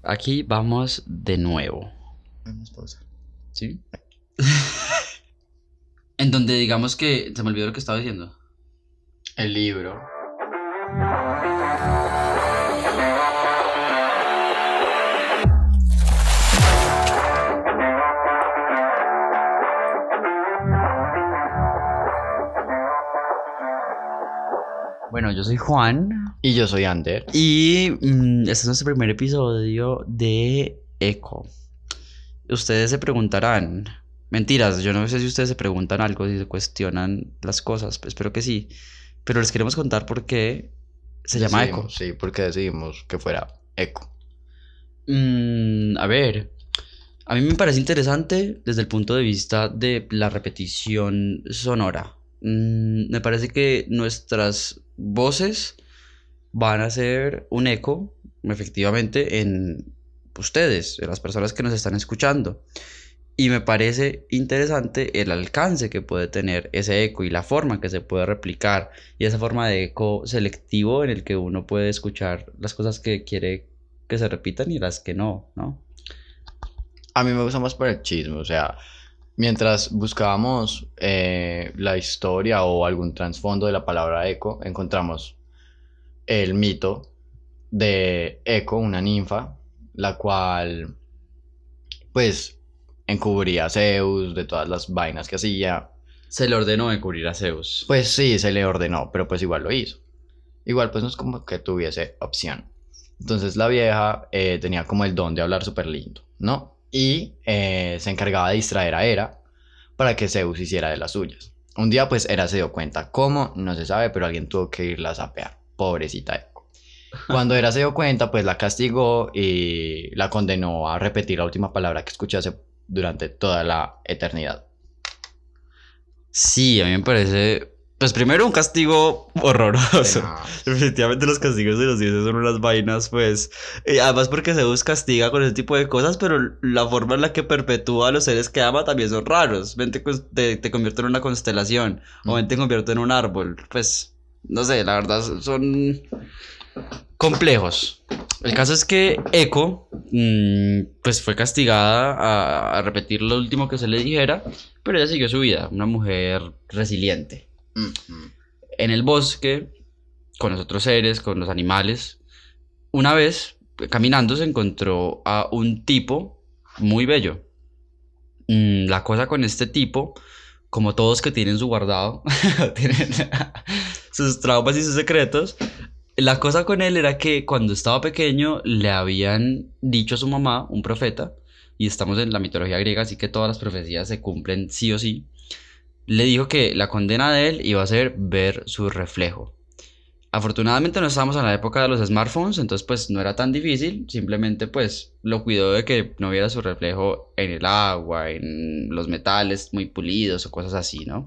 Aquí vamos de nuevo, Vamos a pausar. ¿sí? En donde digamos que se me olvidó lo que estaba diciendo. El libro. Bueno, yo soy Juan Y yo soy Ander. y este es nuestro primer episodio de Eco. Ustedes se preguntarán, mentiras, yo no sé si ustedes se preguntan algo, si se cuestionan las cosas, espero que sí, pero les queremos contar por qué se llama Eco. Sí, porque decidimos que fuera eco. A ver, a mí me parece interesante desde el punto de vista de la repetición sonora. Me parece que nuestras voces van a ser un eco, efectivamente, en ustedes, en las personas que nos están escuchando. Y me parece interesante el alcance que puede tener ese eco y la forma que se puede replicar y esa forma de eco selectivo en el que uno puede escuchar las cosas que quiere que se repitan y las que no, ¿no? A mí me gusta más por el chisme, o sea, mientras buscábamos la historia o algún trasfondo de la palabra eco, encontramos el mito de Eco, una ninfa, la cual, pues, encubría a Zeus de todas las vainas que hacía. Se le ordenó descubrir a Zeus. Pues sí, se le ordenó, pero pues igual lo hizo. Igual pues no es como que tuviese opción. Entonces la vieja tenía como el don de hablar súper lindo, ¿no? Y se encargaba de distraer a Hera para que Zeus hiciera de las suyas. Un día pues Hera se dio cuenta, cómo, no se sabe, pero alguien tuvo que irla a sapear. Pobrecita Eco. Cuando Hera se dio cuenta, pues la castigó y la condenó a repetir la última palabra que escuchase durante toda la eternidad. Sí, a mí me parece, pues primero un castigo horroroso. Tenaz. Definitivamente los castigos de los dioses son unas vainas, pues, además porque Zeus castiga con ese tipo de cosas, pero la forma en la que perpetúa a los seres que ama también son raros. Ven, te convierte en una constelación, o ven, te convierte en un árbol. Pues, no sé, la verdad son complejos. El caso es que Echo, pues fue castigada a repetir lo último que se le dijera, pero ella siguió su vida, una mujer resiliente. Ujú. En el bosque, con los otros seres, con los animales, una vez, caminando, se encontró a un tipo muy bello. La cosa con este tipo, como todos que tienen su guardado, tienen sus traumas y sus secretos, la cosa con él era que cuando estaba pequeño le habían dicho a su mamá, un profeta, y estamos en la mitología griega, así que todas las profecías se cumplen sí o sí, le dijo que la condena de él iba a ser ver su reflejo. Afortunadamente no estábamos en la época de los smartphones, entonces pues no era tan difícil, simplemente pues lo cuidó de que no viera su reflejo en el agua, en los metales muy pulidos o cosas así, ¿no?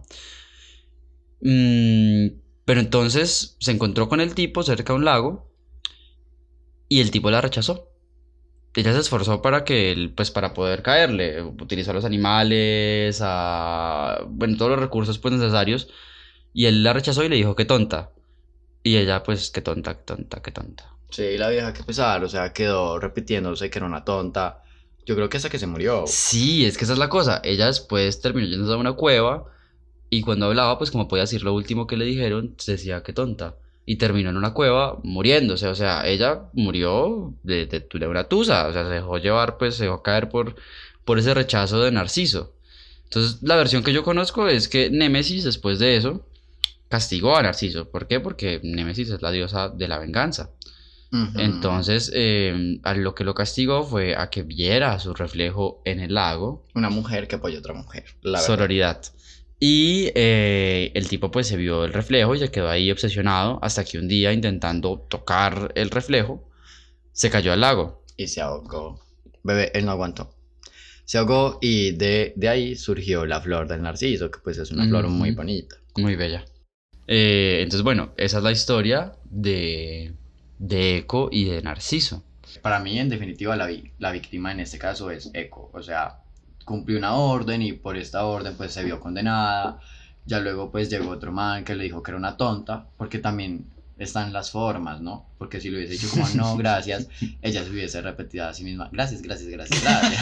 Mm, pero entonces se encontró con el tipo cerca de un lago y el tipo la rechazó. Ella se esforzó para que él, pues para poder caerle, utilizó a los animales, bueno, todos los recursos pues necesarios y él la rechazó y le dijo que tonta. Y ella pues qué tonta, qué tonta, qué tonta. Sí, la vieja que pesar, o sea, quedó repitiéndose que era una tonta. Yo creo que hasta que se murió. Sí, es que esa es la cosa. Ella después terminó yéndose a una cueva y cuando hablaba, pues como podía decir lo último que le dijeron, decía que tonta. Y terminó en una cueva muriéndose. O sea, ella murió de una tusa. O sea, se dejó llevar, pues se dejó caer por ese rechazo de Narciso. Entonces, la versión que yo conozco es que Némesis, después de eso, castigó a Narciso. ¿Por qué? Porque Némesis es la diosa de la venganza. Ujú. Entonces, a lo que lo castigó fue a que viera su reflejo en el lago, Una mujer que apoya a otra mujer, la verdad. sororidad. Y el tipo pues se vio el reflejo y se quedó ahí obsesionado hasta que un día intentando tocar el reflejo, se cayó al lago. Y se ahogó. Bebé, él no aguantó. Se ahogó y de ahí surgió la flor del narciso, que pues es una flor muy Ujú, bonita. muy bella. Entonces, bueno, esa es la historia de Eco y de Narciso. Para mí, en definitiva, la víctima en este caso es Eco. O sea, cumplió una orden y por esta orden pues se vio condenada. Ya luego pues llegó otro man que le dijo que era una tonta, porque también están las formas, ¿no? Porque si le hubiese dicho como no, gracias, ella se hubiese repetido a sí misma, gracias, gracias, gracias, gracias.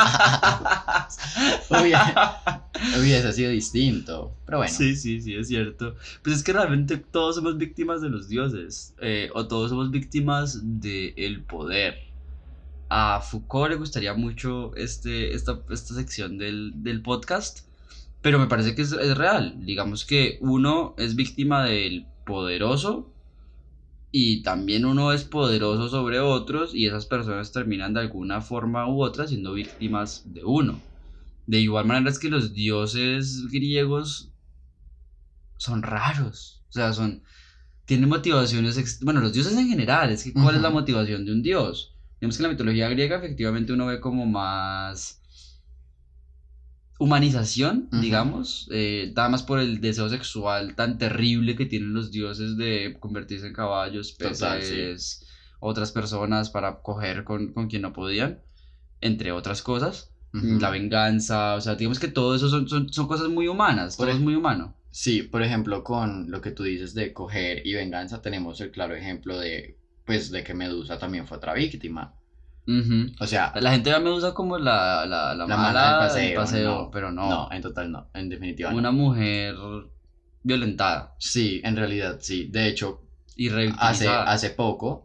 Hubiese sido distinto, pero bueno. Sí, sí, sí, es cierto. Pues es que realmente todos somos víctimas de los dioses, o todos somos víctimas del poder. A Foucault le gustaría mucho esta sección del podcast, pero me parece que es real. Digamos que uno es víctima del poderoso y también uno es poderoso sobre otros y esas personas terminan de alguna forma u otra siendo víctimas de uno. De igual manera es que los dioses griegos son raros, o sea, tienen motivaciones, bueno, los dioses en general, es que ¿cuál es la motivación de un dios? Digamos que en la mitología griega efectivamente uno ve como más humanización, digamos, nada más por el deseo sexual tan terrible que tienen los dioses de convertirse en caballos, peces, otras personas para coger con quien no podían, entre otras cosas. La venganza, o sea, digamos que todo eso son cosas muy humanas, todo es muy humano. Sí, por ejemplo, con lo que tú dices de coger y venganza, tenemos el claro ejemplo de que Medusa también fue otra víctima. O sea, la gente ve a Medusa como la mala del paseo, no, pero no. No, en total no, en definitiva una mujer violentada. Sí, en realidad sí. De hecho, y hace poco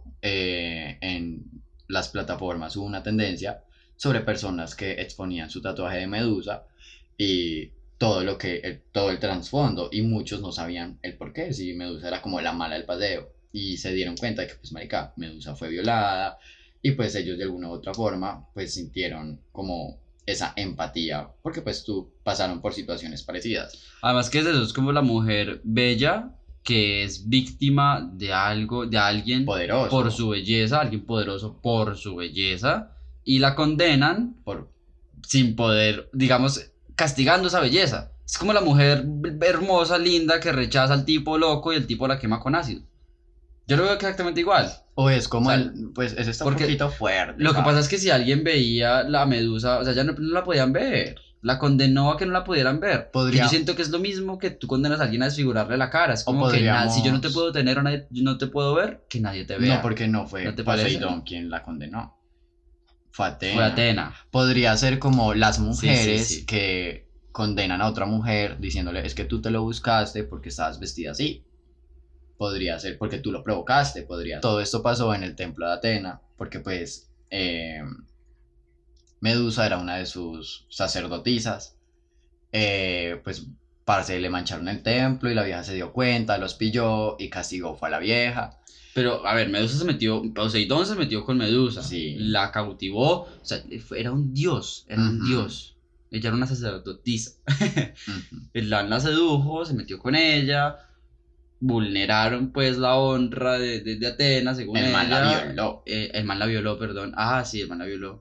en las plataformas hubo una tendencia sobre personas que exponían su tatuaje de Medusa y todo el trasfondo, y muchos no sabían el por qué, si Medusa era como la mala del paseo, y se dieron cuenta de que pues marica, Medusa fue violada, y pues ellos de alguna u otra forma pues sintieron como esa empatía, porque pues pasaron por situaciones parecidas. Además que eso es como la mujer bella que es víctima de algo, de alguien poderoso por su belleza, alguien poderoso por su belleza, y la condenan sin poder, digamos, castigando esa belleza. Es como la mujer hermosa, linda, que rechaza al tipo loco y el tipo la quema con ácido. Yo lo veo exactamente igual. O es como pues eso está un poquito fuerte. Lo que pasa es que si alguien veía la Medusa, o sea, ya no la podían ver. La condenó a que no la pudieran ver. Que yo siento que es lo mismo que tú condenas a alguien a desfigurarle la cara. Es como que si yo no te puedo tener o no te puedo ver, que nadie te vea. No, porque no fue Poseidón quien la condenó. Fue Atena. Podría ser como las mujeres que condenan a otra mujer diciéndole, es que tú te lo buscaste porque estabas vestida así. Podría ser porque tú lo provocaste, Todo esto pasó en el templo de Atena, porque pues Medusa era una de sus sacerdotisas. Pues parce, le mancharon el templo y la vieja se dio cuenta, los pilló y castigó fue a la vieja. Pero, a ver, Poseidón se metió con Medusa, sí. La cautivó, o sea, era un dios, un dios. Ella era una sacerdotisa. El la sedujo, se metió con ella, vulneraron pues la honra de Atenas, según ella. El man la violó. El man la violó, perdón. Ah, sí, el man la violó.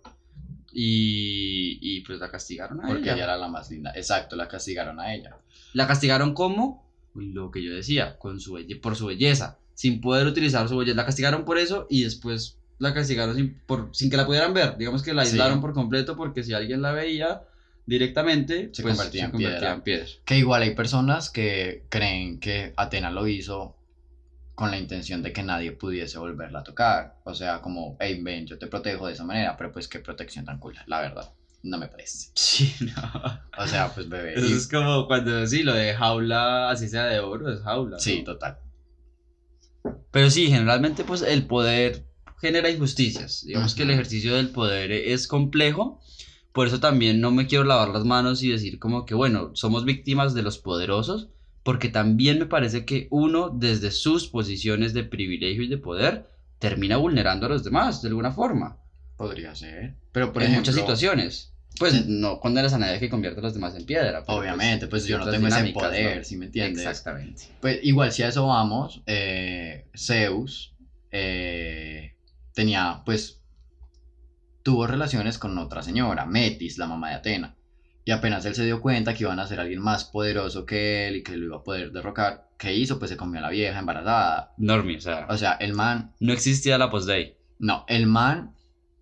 Y pues la castigaron a ella. Porque ella era la más linda. Exacto, la castigaron a ella. ¿La castigaron cómo? Lo que yo decía, por su belleza. Sin poder utilizar su belleza. La castigaron por eso y después la castigaron sin que la pudieran ver. Digamos que la aislaron por completo porque si alguien la veía directamente, se pues, convertía en piedra. Que igual hay personas que creen que Atena lo hizo con la intención de que nadie pudiese volverla a tocar. O sea, como, hey, ven, yo te protejo de esa manera, pero pues qué protección tan cool, la verdad. No me parece. Sí, no. O sea, pues bebé. Eso es como cuando sí, lo de jaula, así sea de oro, es jaula. Sí, ¿no? total. Pero sí, generalmente pues el poder genera injusticias. Digamos que el ejercicio del poder es complejo. Por eso también no me quiero lavar las manos y decir como que, bueno, somos víctimas de los poderosos, porque también me parece que uno, desde sus posiciones de privilegio y de poder, termina vulnerando a los demás de alguna forma. Podría ser. Pero por ejemplo, muchas situaciones. Pues no condenas a nadie que convierta a los demás en piedra. Obviamente, pues yo no tengo ese poder, ¿no? ¿Sí me entiendes? Exactamente. Pues igual si a eso vamos, Zeus tenía, pues, tuvo relaciones con otra señora, Metis, la mamá de Atena. Y apenas él se dio cuenta que iban a ser alguien más poderoso que él y que lo iba a poder derrocar, ¿qué hizo? Pues se comió a la vieja embarazada. Normie, o sea, el man... No existía la post-day. No, el man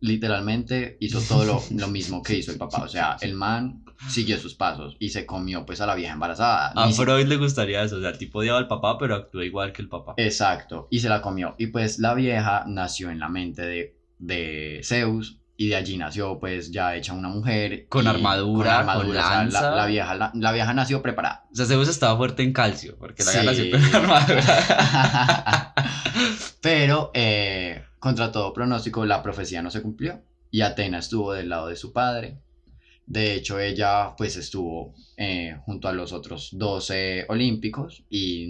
literalmente hizo todo lo mismo que hizo el papá. O sea, el man siguió sus pasos y se comió pues a la vieja embarazada. A Freud le gustaría eso, o sea, el tipo odiaba al papá, pero actúa igual que el papá. Exacto, y se la comió. Y pues la vieja nació en la mente de Zeus. Y de allí nació pues ya hecha una mujer. Con armadura, con o sea, lanza. la vieja nació preparada. O sea, Zeus estaba fuerte en calcio, porque la Sí. gana siempre en armadura. Pero contra todo pronóstico la profecía no se cumplió y Atena estuvo del lado de su padre. De hecho ella pues estuvo junto a los otros 12 olímpicos y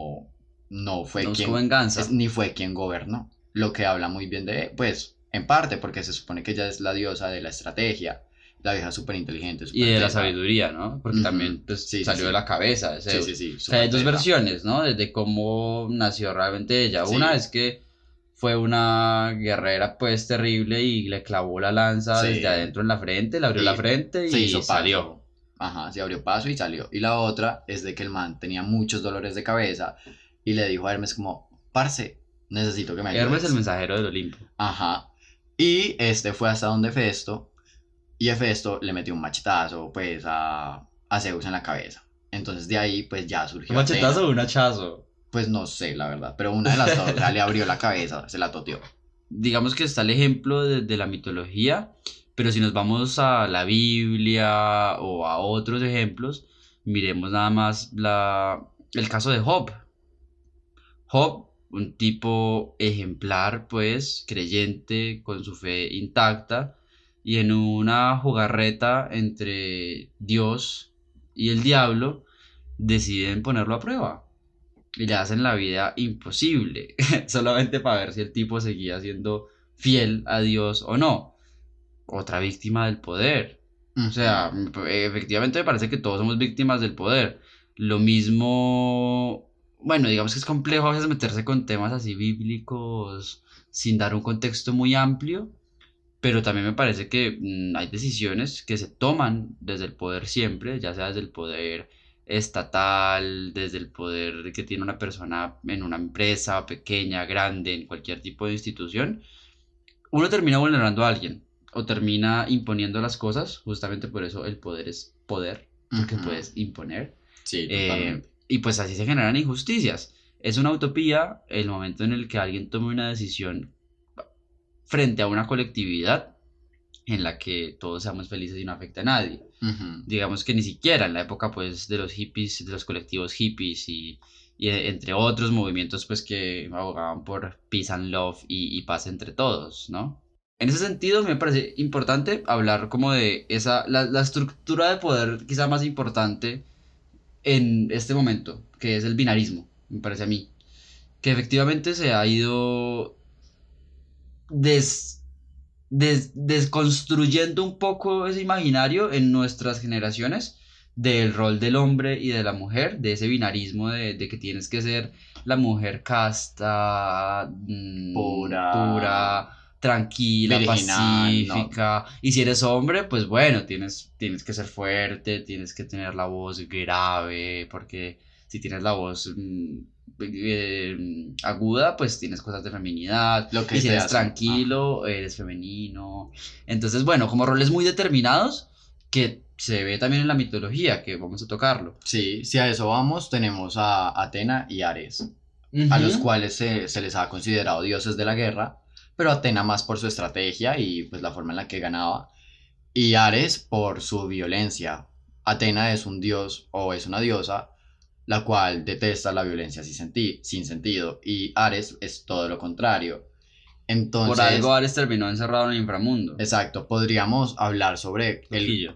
no fue No buscó quien venganza. ni fue quien gobernó. Lo que habla muy bien de, pues en parte porque se supone que ella es la diosa de la estrategia, la vieja súper inteligente, Y de la sabiduría, ¿no? Porque Ujú. también pues, Sí, sí, salió sí. de la cabeza de Zeus. Sí, O sea, hay dos versiones, ¿no? Desde cómo nació realmente ella. Sí. Una es que fue una guerrera pues terrible y le clavó la lanza Sí. desde adentro en la frente, le abrió Y la frente se y hizo paso. salió. Ajá, se abrió paso y salió. Y la otra es de que el man tenía muchos dolores de cabeza y le dijo a Hermes como, parce, necesito que me ayudes. Hermes el mensajero del Olimpo. Ajá. Y este fue hasta donde Festo y Hefesto le metió un machetazo pues a Zeus en la cabeza. Entonces de ahí pues ya surgió ¿Un machetazo Atena. o un hachazo? Pues no sé la verdad, pero una de las dos, o sea, le abrió la cabeza, se la toteó. Digamos que está el ejemplo de la mitología, pero si nos vamos a la Biblia o a otros ejemplos, miremos nada más el caso de Job. Job, un tipo ejemplar, pues, creyente, con su fe intacta, y en una jugarreta entre Dios y el diablo, deciden ponerlo a prueba. Y le hacen la vida imposible, solamente para ver si el tipo seguía siendo fiel a Dios o no. Otra víctima del poder. O sea, efectivamente me parece que todos somos víctimas del poder. Lo mismo, bueno, digamos que es complejo a veces meterse con temas así bíblicos sin dar un contexto muy amplio, pero también me parece que hay decisiones que se toman desde el poder siempre, ya sea desde el poder estatal, desde el poder que tiene una persona en una empresa pequeña, grande, en cualquier tipo de institución. Uno termina vulnerando a alguien o termina imponiendo las cosas, justamente por eso el poder es poder, porque puedes imponer. Sí, totalmente. Y pues así se generan injusticias. Es una utopía el momento en el que alguien tome una decisión frente a una colectividad en la que todos seamos felices y no afecte a nadie. Digamos que ni siquiera en la época pues de los hippies, de los colectivos hippies y entre otros movimientos pues que abogaban por peace and love y paz entre todos, ¿no? En ese sentido me parece importante hablar como de la estructura de poder quizá más importante en este momento, que es el binarismo, me parece a mí, que efectivamente se ha ido desconstruyendo un poco ese imaginario en nuestras generaciones del rol del hombre y de la mujer, de ese binarismo de que tienes que ser la mujer casta, pura, tranquila, virginal, pacífica, y si eres hombre, pues bueno, tienes que ser fuerte, tienes que tener la voz grave, porque si tienes la voz aguda, pues tienes cosas de feminidad, y si eres tranquilo, eres femenino. Entonces, bueno, como roles muy determinados que se ve también en la mitología, que vamos a tocarlo. Sí, si a eso vamos, tenemos a Atena y Ares, a los cuales se les ha considerado dioses de la guerra, pero Atena más por su estrategia y pues la forma en la que ganaba, y Ares por su violencia. Atena es un dios o es una diosa la cual detesta la violencia sin sentido, y Ares es todo lo contrario. Entonces, por algo Ares terminó encerrado en el inframundo. Exacto, podríamos hablar sobre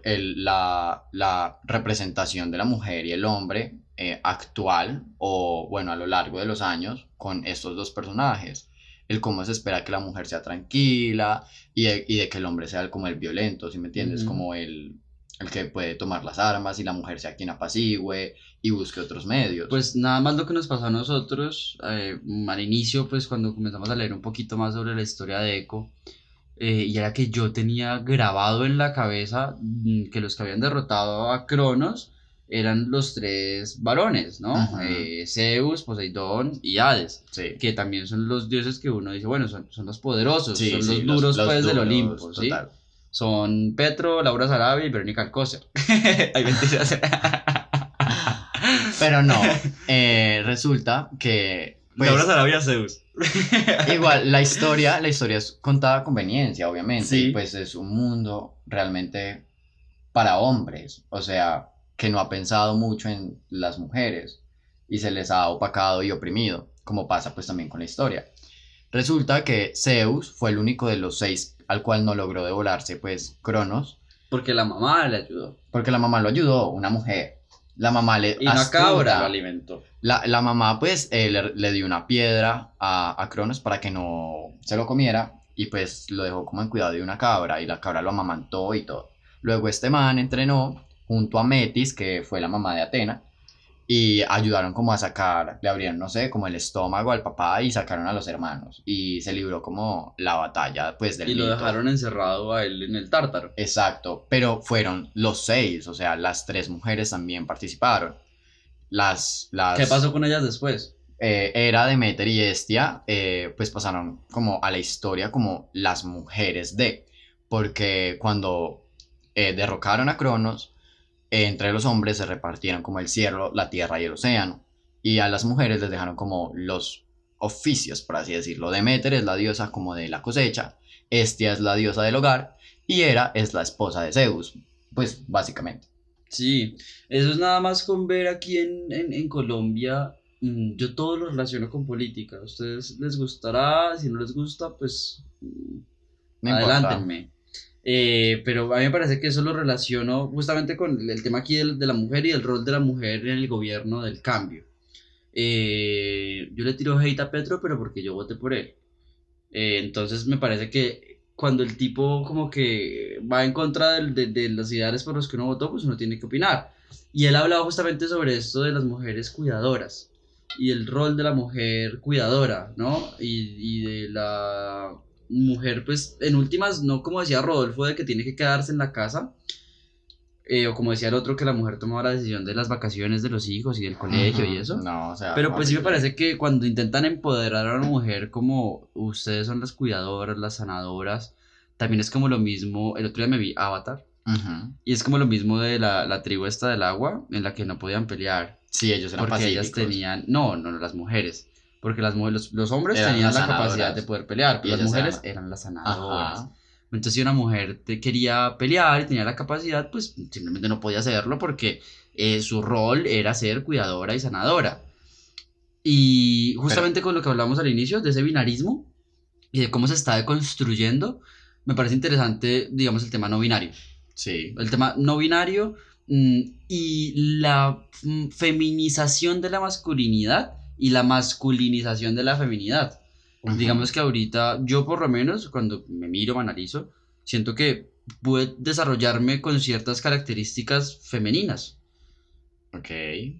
la representación de la mujer y el hombre actual o bueno, a lo largo de los años con estos dos personajes. El cómo se espera que la mujer sea tranquila y de que el hombre sea como el violento, ¿sí me entiendes? Como el que puede tomar las armas y la mujer sea quien apacigüe y busque otros medios. Pues nada más lo que nos pasó a nosotros al inicio, pues cuando comenzamos a leer un poquito más sobre la historia de Eco, y era que yo tenía grabado en la cabeza que los que habían derrotado a Cronos eran los tres varones, ¿no? Ujú. Zeus, Poseidón y Hades, Sí. que también son los dioses que uno dice, bueno, son los poderosos, Sí, son sí, los duros los pues del duros, Olimpo, ¿sí? total. Son Petro, Laura Sarabia y Verónica Alcócer. Ay, mentiras. Pero no, resulta que, Laura pues, Sarabia, Zeus. igual, la historia es contada a conveniencia, obviamente, y Sí. pues es un mundo realmente para hombres, o sea, que no ha pensado mucho en las mujeres y se les ha opacado y oprimido, como pasa pues también con la historia. Resulta que Zeus fue el único de los seis al cual no logró devolarse pues Cronos, Porque la mamá le ayudó. porque la mamá lo ayudó, una mujer. La mamá le Y una cabra lo astuta. alimentó. La mamá pues le dio una piedra a Cronos para que no se lo comiera y pues lo dejó como en cuidado de una cabra y la cabra lo amamantó y todo. Luego este man entrenó junto a Metis, que fue la mamá de Atena, y ayudaron como a sacar, le abrieron, no sé, como el estómago al papá y sacaron a los hermanos y se libró como la batalla pues del Y lo mito. dejaron encerrado a él en el tártaro. Exacto, pero fueron los seis, o sea, las tres mujeres también participaron. ¿Qué pasó Las con ellas después? Hera, Demeter y Hestia, pues pasaron como a la historia como las mujeres de, porque cuando derrocaron a Cronos, entre los hombres se repartieron como el cielo, la tierra y el océano, y a las mujeres les dejaron como los oficios, por así decirlo. Demeter es la diosa como de la cosecha, Hestia es la diosa del hogar, y Hera es la esposa de Zeus, pues básicamente. Sí, eso es nada más con ver aquí en Colombia. Yo todo lo relaciono con política. ¿A ustedes les gustará? Si no les gusta, pues No importa. adelántenme. Pero a mí me parece que eso lo relaciono justamente con el tema aquí de la mujer y el rol de la mujer en el gobierno del cambio. Yo le tiro hate a Petro, pero porque yo voté por él. Entonces me parece que cuando el tipo como que va en contra de los ideales por los que uno votó, pues uno tiene que opinar. Y él hablaba justamente sobre esto de las mujeres cuidadoras y el rol de la mujer cuidadora, ¿no? Y de la mujer, pues en últimas, no como decía Rodolfo, de que tiene que quedarse en la casa, o como decía el otro, que la mujer tomaba la decisión de las vacaciones de los hijos y del colegio y Ujú. eso. No, o sea, Pero pues sí me horrible. parece que cuando intentan empoderar a una mujer como ustedes son las cuidadoras, las sanadoras, también es como lo mismo, el otro día me vi Avatar, Ujú. y es como lo mismo de la tribu esta del agua, en la que no podían pelear, Sí, ellos eran porque ellas pacíficos. tenían, no, las mujeres, porque los hombres Eran tenían las la capacidad de sanadoras. poder pelear, Y pero las ellas mujeres eran... eran las sanadoras. Ajá. Entonces, si una mujer quería pelear y tenía la capacidad, pues simplemente no podía hacerlo porque su rol era ser cuidadora y sanadora. Y Pero justamente con lo que hablamos al inicio, de ese binarismo y de cómo se está deconstruyendo, me parece interesante, digamos, el tema no binario. sí. El tema no binario y la feminización de la masculinidad y la masculinización de la feminidad. Ujú. Digamos que ahorita yo por lo menos cuando me miro, me analizo, siento que pude desarrollarme con ciertas características femeninas. Ok.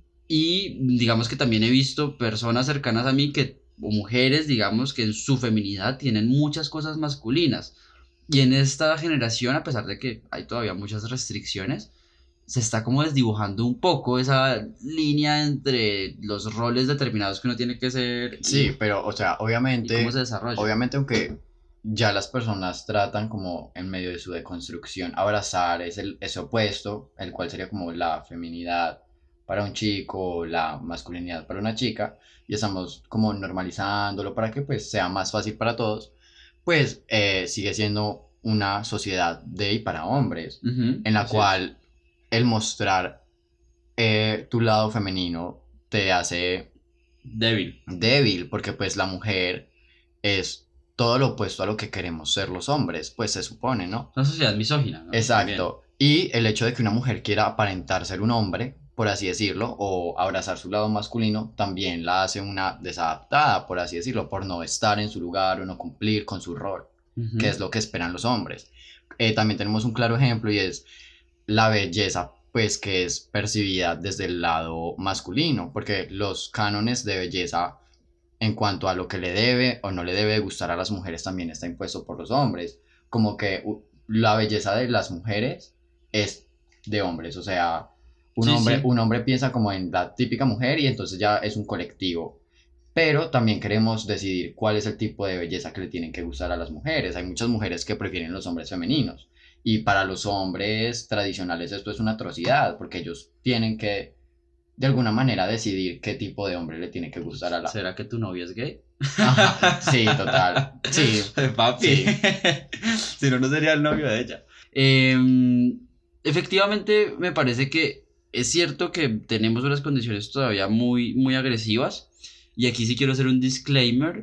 Y digamos que también he visto personas cercanas a mí que, o mujeres, digamos, que en su feminidad tienen muchas cosas masculinas. Y en esta generación, a pesar de que hay todavía muchas restricciones, se está como desdibujando un poco esa línea entre los roles determinados que uno tiene que ser Sí, pero, o sea, y cómo se desarrolla. obviamente aunque ya las personas tratan como en medio de su deconstrucción abrazar ese opuesto, el cual sería como la feminidad para un chico, la masculinidad para una chica, y estamos como normalizándolo para que pues sea más fácil para todos, pues sigue siendo una sociedad de y para hombres, Ujú, en la así es. cual el mostrar tu lado femenino te hace Débil. débil, porque pues la mujer es todo lo opuesto a lo que queremos ser los hombres, pues se supone, ¿no? Una sociedad misógina, ¿no? También. Exacto. Y el hecho de que una mujer quiera aparentar ser un hombre, por así decirlo, o abrazar su lado masculino, también la hace una desadaptada, por así decirlo, por no estar en su lugar o no cumplir con su rol, que es Ujú. lo que esperan los hombres. También tenemos un claro ejemplo y es la belleza, pues que es percibida desde el lado masculino, porque los cánones de belleza en cuanto a lo que le debe o no le debe gustar a las mujeres también está impuesto por los hombres, como que la belleza de las mujeres es de hombres, o sea, Sí, sí. Un hombre piensa como en la típica mujer y entonces ya es un colectivo. Pero también queremos decidir cuál es el tipo de belleza que le tienen que gustar a las mujeres. Hay muchas mujeres que prefieren los hombres femeninos. Y para los hombres tradicionales esto es una atrocidad, porque ellos tienen que, de alguna manera, decidir qué tipo de hombre le tiene que gustar a la... ¿Será que tu novio es gay? Ajá, sí, total. Sí, Papi. sí. Si no, no sería el novio de ella. Efectivamente, me parece que es cierto que tenemos unas condiciones todavía muy, muy agresivas. Y aquí sí quiero hacer un disclaimer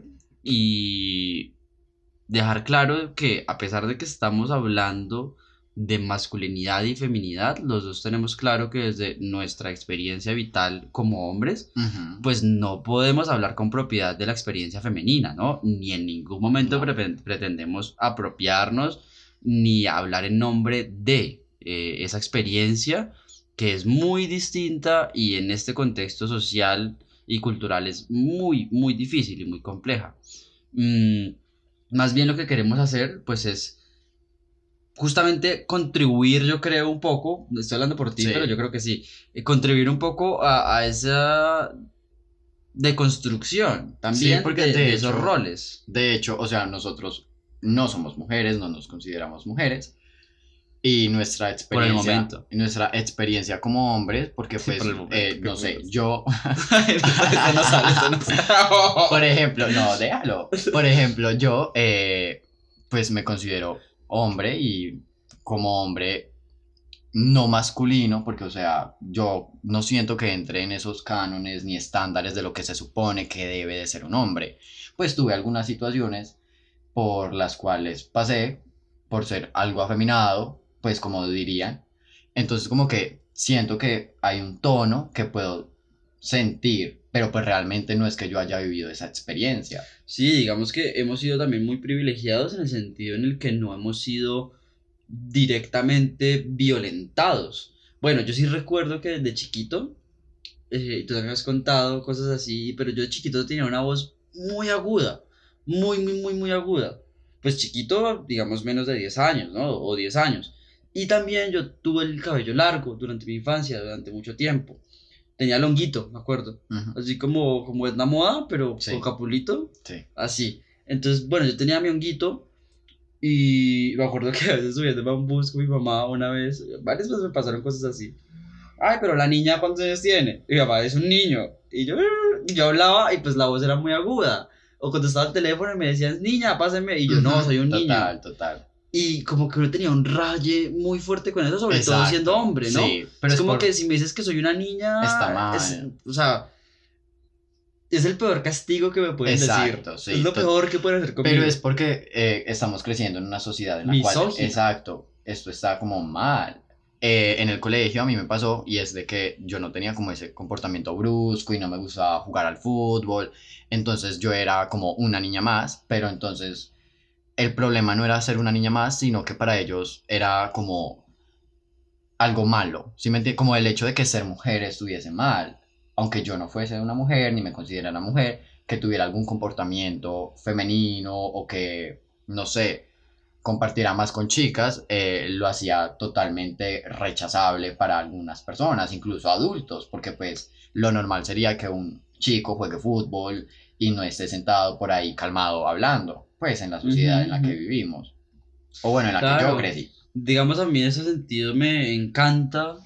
y dejar claro que a pesar de que estamos hablando de masculinidad y feminidad, los dos tenemos claro que desde nuestra experiencia vital como hombres, Ujú. pues no podemos hablar con propiedad de la experiencia femenina, ¿no? Ni en ningún momento No. pretendemos apropiarnos ni hablar en nombre de esa experiencia que es muy distinta y en este contexto social y cultural es muy, muy difícil y muy compleja. Mm, Más bien lo que queremos hacer, pues es justamente contribuir, yo creo, un poco, estoy hablando por ti, pero Sí, yo creo que sí, contribuir un poco a esa deconstrucción sí, también porque de esos roles. de hecho, o sea, nosotros no somos mujeres, no nos consideramos mujeres. Por el momento. Y nuestra experiencia como hombres, porque Sí, por pues, el momento. no sé, yo, Eso no sale, eso no sale. por ejemplo, no, déjalo. Por ejemplo, yo, pues me considero hombre y como hombre no masculino, porque, o sea, yo no siento que entre en esos cánones ni estándares de lo que se supone que debe de ser un hombre. Pues tuve algunas situaciones por las cuales pasé por ser algo afeminado, pues como dirían. Entonces como que siento que hay un tono que puedo sentir, pero pues realmente no es que yo haya vivido esa experiencia. Sí, digamos que hemos sido también muy privilegiados en el sentido en el que no hemos sido directamente violentados. Bueno, yo sí recuerdo que desde chiquito, tú también me has contado cosas así, pero yo de chiquito tenía una voz muy aguda, muy, muy, muy, muy aguda. Pues chiquito, digamos menos de 10 años, ¿no? O 10 años. Y también yo tuve el cabello largo durante mi infancia, durante mucho tiempo. Tenía longuito, me acuerdo. Ujú. Así como es la moda, pero con Sí, capulito, sí. así. Entonces, bueno, yo tenía mi honguito y me acuerdo que a veces subiendo a un bus con mi mamá una vez, varias veces me pasaron cosas así. Ay, pero la niña, ¿cuántos años tiene? Y mi papá es un niño. Y yo hablaba y pues la voz era muy aguda. O contestaba el teléfono y me decían, niña, pásame. Y yo, no, Ujú. soy un niño. Total, total. Y como que uno tenía un raye muy fuerte con eso, sobre todo siendo Exacto. hombre, ¿no? Sí, pero Es es como por... que si me dices que soy una niña, Está es, mal. o sea, es el peor castigo que me pueden decir. Exacto, Es sí. lo peor que pueden hacer Pero conmigo. es porque estamos creciendo en una sociedad en la cual, Misógino. exacto, esto está como mal. En el colegio a mí me pasó y es de que yo no tenía como ese comportamiento brusco y no me gustaba jugar al fútbol. Entonces yo era como una niña más, pero entonces el problema no era ser una niña más, sino que para ellos era como algo malo. ¿Sí me entiendes? Como el hecho de que ser mujer estuviese mal. Aunque yo no fuese una mujer ni me considerara mujer, que tuviera algún comportamiento femenino o que, no sé, compartiera más con chicas, lo hacía totalmente rechazable para algunas personas, incluso adultos, porque pues lo normal sería que un chico juegue fútbol y no esté sentado por ahí calmado hablando, pues en la sociedad en la que Ujú. vivimos, o bueno, en la que yo Claro, crecí. digamos a mí en ese sentido me encanta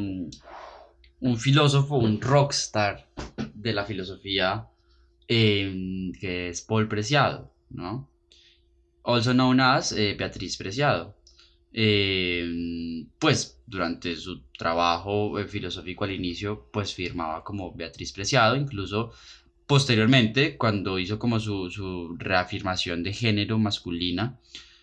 un filósofo, un rockstar de la filosofía que es Paul Preciado, ¿no? Also known as Beatriz Preciado. Pues durante su trabajo filosófico al inicio, pues firmaba como Beatriz Preciado, incluso posteriormente, cuando hizo como su reafirmación de género masculina,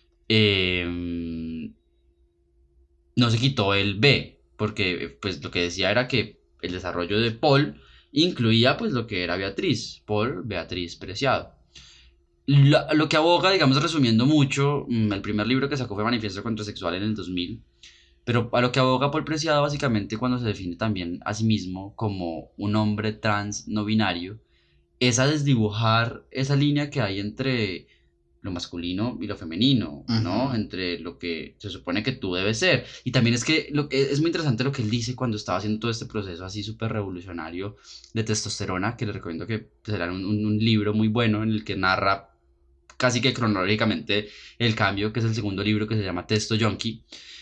eh, no se quitó el B, porque pues lo que decía era que el desarrollo de Paul incluía pues lo que era Beatriz, Paul, Beatriz Preciado. Lo que aboga, digamos resumiendo mucho, el primer libro que sacó fue Manifiesto Contrasexual en el 2000, pero a lo que aboga Paul Preciado básicamente cuando se define también a sí mismo como un hombre trans no binario, es a desdibujar esa línea que hay entre lo masculino y lo femenino, ¿no? Entre lo que se supone que tú debes ser. Y también es que es muy interesante lo que él dice cuando estaba haciendo todo este proceso así súper revolucionario de testosterona, que le recomiendo que será un libro muy bueno en el que narra casi que cronológicamente el cambio, que es el segundo libro que se llama Testo Junkie.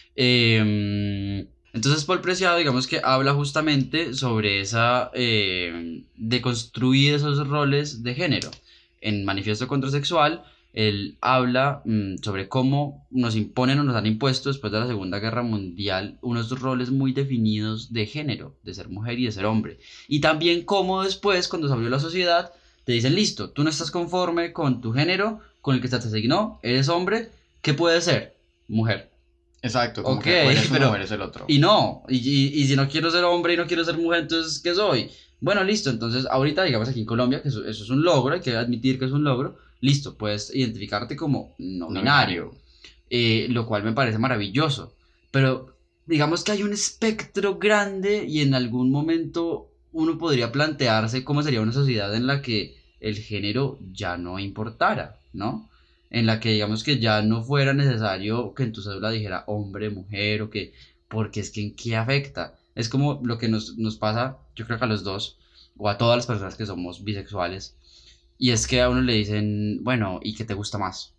Entonces Paul Preciado, digamos que habla justamente sobre esa, de construir esos roles de género. En Manifiesto Contrasexual, él habla sobre cómo nos imponen o nos han impuesto después de la Segunda Guerra Mundial unos roles muy definidos de género, de ser mujer y de ser hombre. Y también cómo después, cuando se abrió la sociedad, te dicen, listo, tú no estás conforme con tu género, con el que se te asignó, eres hombre, ¿qué puedes ser? Mujer. Exacto, como Ok, que o eres uno pero o eres el otro. y no, y si no quiero ser hombre y no quiero ser mujer, entonces, ¿qué soy? Bueno, listo, entonces ahorita, digamos aquí en Colombia, que eso es un logro, hay que admitir que es un logro, listo, puedes identificarte como no binario, lo cual me parece maravilloso, pero digamos que hay un espectro grande y en algún momento uno podría plantearse cómo sería una sociedad en la que el género ya no importara, ¿no? En la que digamos que ya no fuera necesario que en tu cédula dijera hombre, mujer o que, porque es que en qué afecta. Es como lo que nos pasa, yo creo que a los dos, o a todas las personas que somos bisexuales, y es que a uno le dicen, bueno, ¿y qué te gusta más?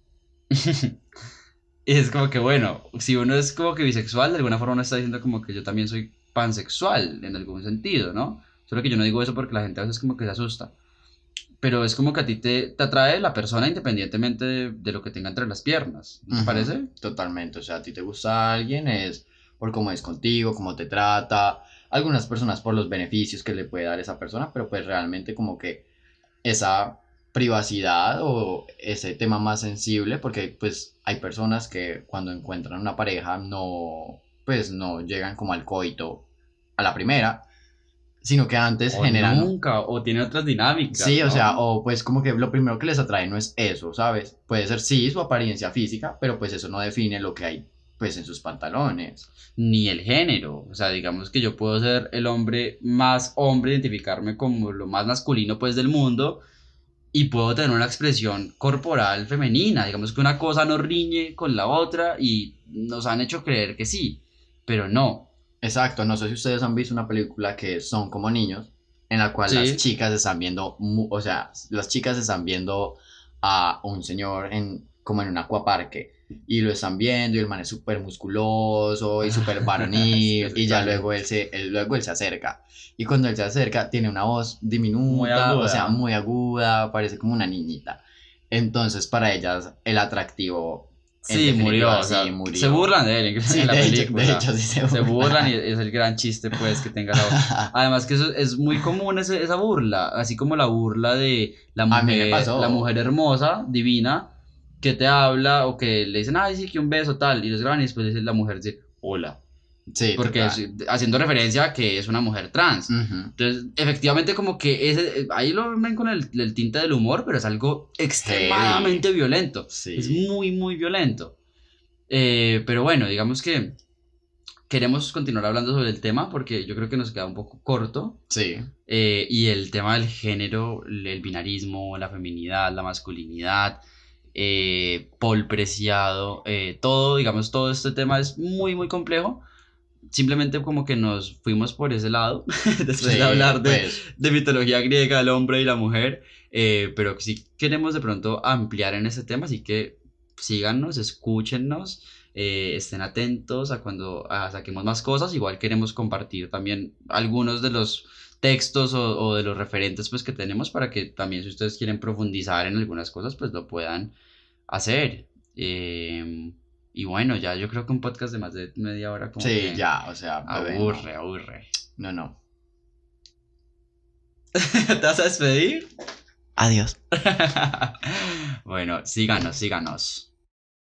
Y es como que, bueno, si uno es como que bisexual, de alguna forma uno está diciendo como que yo también soy pansexual, en algún sentido, ¿no? Solo que yo no digo eso porque la gente a veces como que se asusta. Pero es como que a ti te atrae la persona independientemente de lo que tenga entre las piernas, ¿no te parece? Totalmente, o sea, a ti te gusta alguien es por cómo es contigo, cómo te trata, algunas personas por los beneficios que le puede dar esa persona, pero pues realmente como que esa privacidad o ese tema más sensible, porque pues hay personas que cuando encuentran una pareja no, pues no llegan como al coito a la primera, sino que antes O generan. nunca, o tiene otras dinámicas, Sí, o ¿no? sea, o pues como que lo primero que les atrae no es eso, ¿sabes? Puede ser sí su apariencia física, pero pues eso no define lo que hay pues en sus pantalones. Ni el género. O sea, digamos que yo puedo ser el hombre, identificarme como lo más masculino pues del mundo y puedo tener una expresión corporal femenina. Digamos que una cosa no riñe con la otra y nos han hecho creer que sí, pero no. Exacto, no sé si ustedes han visto una película que Son como niños, en la cual las Sí. chicas están viendo, o sea, las chicas están viendo a un señor como en un acuaparque y lo están viendo y el man es súper musculoso y súper varonil y ya Claro. luego él se acerca y cuando él se acerca tiene una voz Muy diminuta, o sea, aguda. muy aguda, parece como una niñita. Entonces para ellas el atractivo en Sí, definitiva murió, o sí sea, se murió. burlan de él Sí, en la de película. hecho sí se Se burlan y burla. es el gran chiste, pues, que tenga la voz. Además que eso es muy común esa burla, así como la burla de A mí me la pasó. mujer hermosa, divina, que te habla o que le dicen, ay, sí, que un beso, tal, y los graban y después dice la mujer, dice, hola, Sí, porque total. haciendo referencia a que es una mujer trans. Ujú. Entonces, efectivamente, como que ahí lo ven con el tinte del humor, pero es algo Heavy. extremadamente violento. Es Sí. muy, muy violento. Pero bueno, digamos que queremos continuar hablando sobre el tema porque yo creo que nos queda un poco corto. Sí. Y el tema del género, el binarismo, la feminidad, la masculinidad, Paul Preciado, todo, digamos, todo este tema es muy, muy complejo. Simplemente como que nos fuimos por ese lado, después de Sí, hablar pues. de mitología griega, el hombre y la mujer, pero sí queremos de pronto ampliar en ese tema, así que síganos, escúchennos, estén atentos a cuando saquemos más cosas, igual queremos compartir también algunos de los textos o de los referentes pues que tenemos para que también si ustedes quieren profundizar en algunas cosas pues lo puedan hacer. Y bueno, ya yo creo que un podcast de más de media hora como Sí, que ya, o sea, bebé, no. aburre, aburre. No, no. ¿Te vas a despedir? Adiós. Bueno, síganos, síganos.